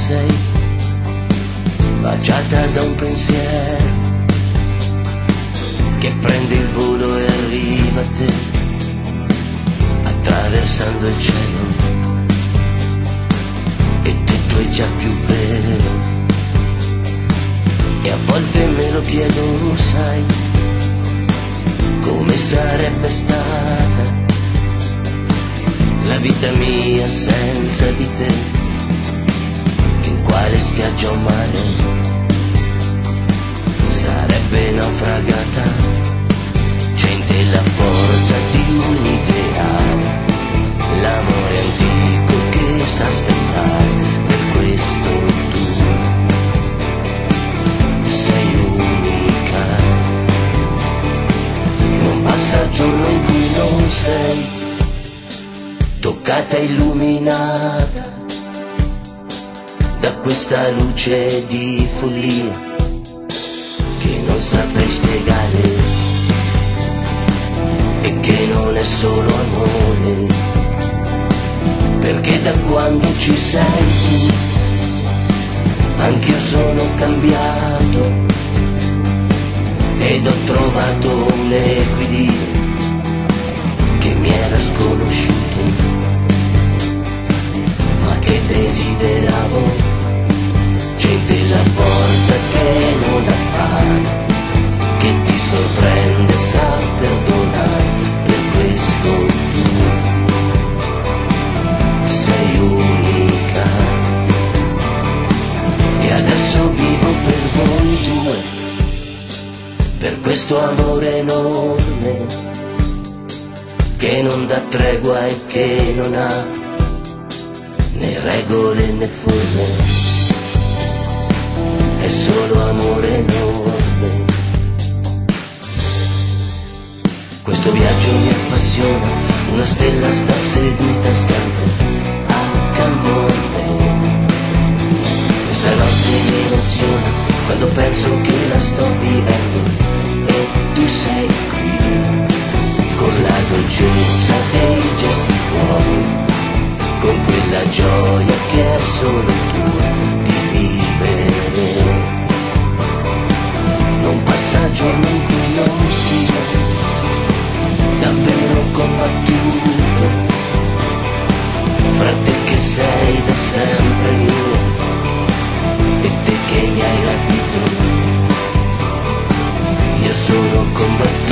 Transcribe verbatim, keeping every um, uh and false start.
sei, baciata da un pensiero che prende il volo e arriva a te, attraversando il cielo, e tutto è già più vero. E a volte me lo chiedo, sai, come sarebbe stata la vita mia senza di te, in quale spiaggia o mare sarebbe naufragata. C'è in te la forza di un ideale, l'amore antico che sa aspettare. Per questo tu sei unica, non passa giorno in cui non sei toccata e illuminata da questa luce di follia che non saprei spiegare e che non è solo amore, perché da quando ci sei tu anch'io sono cambiato ed ho trovato un equilibrio che mi era sconosciuto, ma che desideravo. C'è in te la forza che non appare, che ti sorprende, sa perdonare. Per questo tu sei unica e adesso vivo per voi due, per questo amore enorme che non dà tregua e che non ha né regole né forme, è solo amore enorme. Questo viaggio mi appassiona, una stella sta seduta sempre accanto a me. Questa notte mi emoziona quando penso che la sto vivendo e tu sei qui, con la dolcezza dei gesti tuoi, con quella gioia che è solo tua di vivere. Non passa giorno in cui non sia davvero combattuto fra te che sei da sempre mio e te che mi hai rapito. Io sono combattuto